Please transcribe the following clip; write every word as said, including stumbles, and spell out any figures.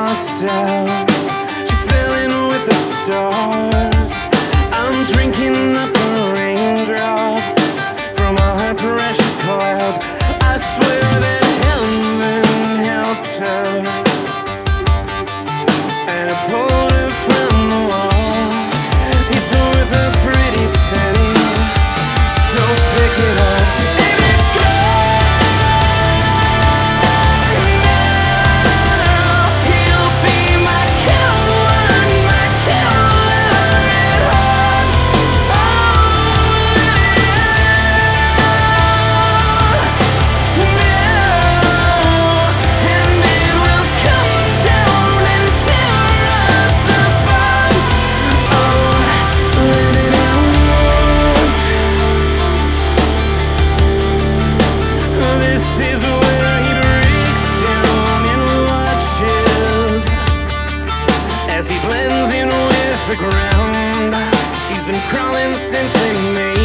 passed out. She fell in with the stars. I'm drinking up the raindrops from all her precious clouds. I swear that heaven helped her, and I pulled her from the wall. It's worth a pretty penny, so pick it up. As he blends in with the ground, he's been crawling since they made